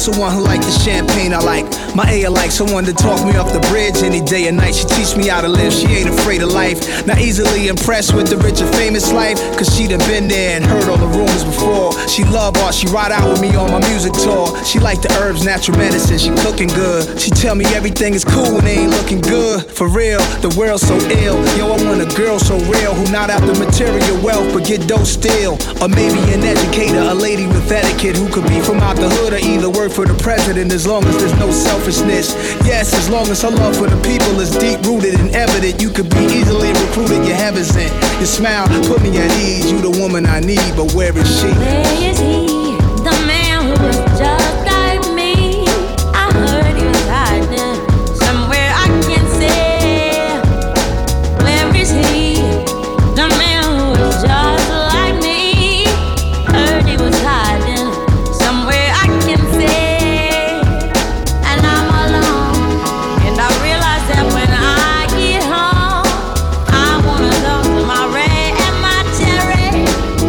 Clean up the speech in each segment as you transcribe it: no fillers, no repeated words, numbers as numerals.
just someone who like the champagne I like. My A like someone to talk me off the bridge any day and night. She teach me how to live, she ain't afraid of life. Not easily impressed with the rich and famous life, cause she done been there and heard all the rumors before. She love art, she ride out with me on my music tour. She like the herbs, natural medicine, she cooking good. She tell me everything is cool when they ain't looking good. For real, the world's so ill. Yo, I want a girl so real, who not out the material wealth but get dope still. Or maybe an educator, a lady with etiquette, who could be from out the hood or either work for the president, as long as there's no selfishness. Yes, as long as her love for the people is deep rooted and evident. You could be easily recruited, your heaven's in. Your smile put me at ease. You the woman I need, but where is she? Where is he? The man who was just like me. I heard he was hiding somewhere I can't say. Where is he? The man who was just like me. Heard he was hiding somewhere I can't say. And I'm alone, and I realize that when I get home, I wanna talk to my Ray and my Terry.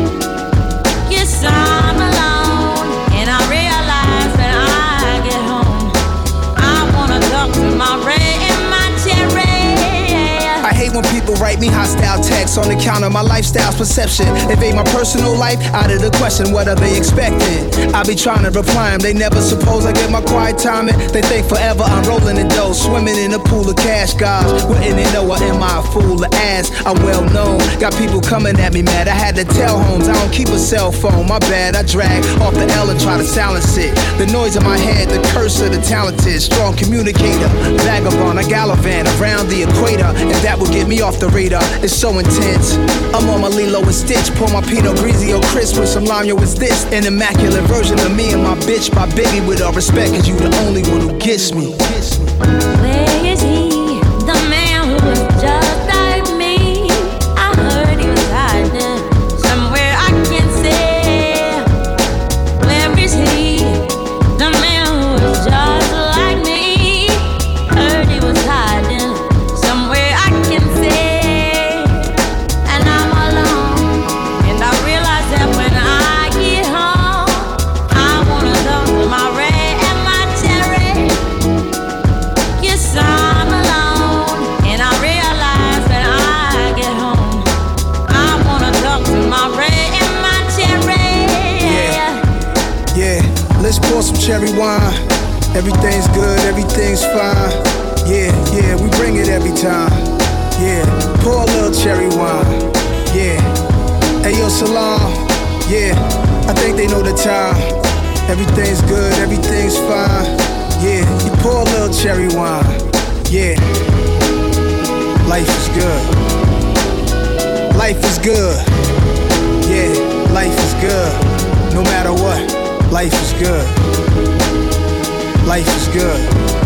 Yes, I'm alone, and I realize when I get home, I wanna talk to my Ray and my Terry. I hate when people write me hostile texts on account of my lifestyle's perception. Invade my personal life out of the question, what are they expecting? I be trying to reply them, they never suppose I get my quiet time in. They think forever I'm rolling in dough, swimming in a pool of cash, guys. Wouldn't they know, or am I a fool to ask? I'm well known, got people coming at me mad. I had to tell homes I don't keep a cell phone, my bad. I drag off the L and try to silence it. The noise in my head, the curse of the talented. Strong communicator, vagabond, I gallivant around the equator, and that will get me off the radar. It's so intense. I'm on my Lilo and Stitch, pour my Pinot Grigio crisp with some lime. Yo, it's this an immaculate version of me and my bitch, my Biggie. With all respect, cause you the only one who gets me. Where is he? The man who was just like me. I heard he was hiding somewhere I can't say. Where is he? The man who was just like me. Heard he was hiding somewhere I can't say. And I'm alone, and I realize that when I get home, I wanna talk to my Ray and my Terry. Yes, I'm alone, and I realize when I get home, I wanna talk to my Ray and my Terry. Yeah, let's pour some cherry wine. Everything's good, everything's fine. Yeah, we bring it every time. Yeah, pour a little cherry wine. Yeah, hey yo, Salam. Yeah, I think they know the time. Everything's good, everything's fine. Yeah, you pour a little cherry wine. Yeah, life is good. Life is good. Yeah, life is good. No matter what, life is good. Life is good.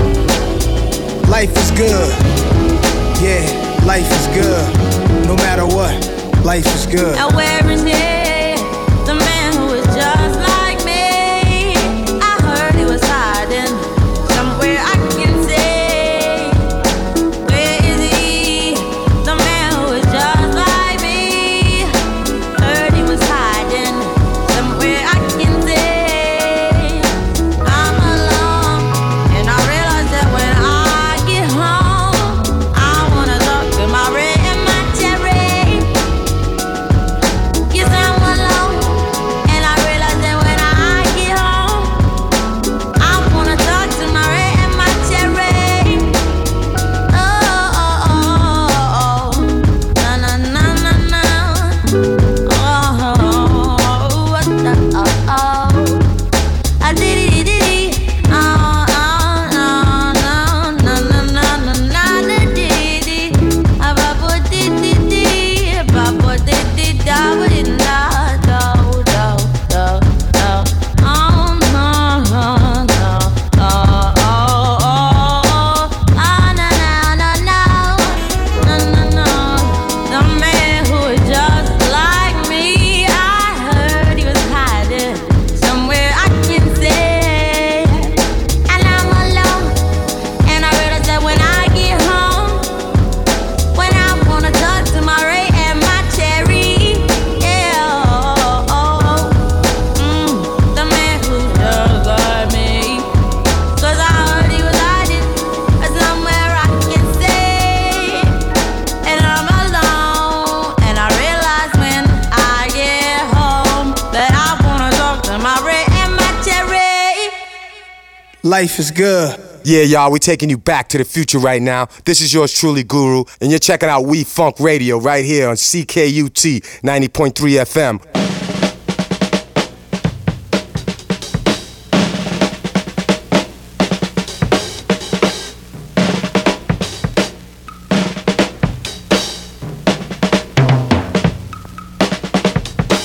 Life is good. Yeah, life is good. No matter what, life is good. Now where is he? The man who is just like me. I heard he was hiding somewhere I can't say. Where is he? The man who is just like me. Heard he was hiding somewhere I can't say. I'm alone, and I realize that when I get home, I wanna talk to my Ray and my Terry. Yes, I Life is good. Yeah, y'all, we're taking you back to the future right now. This is yours truly, Guru, and you're checking out We Funk Radio right here on CKUT 90.3 FM.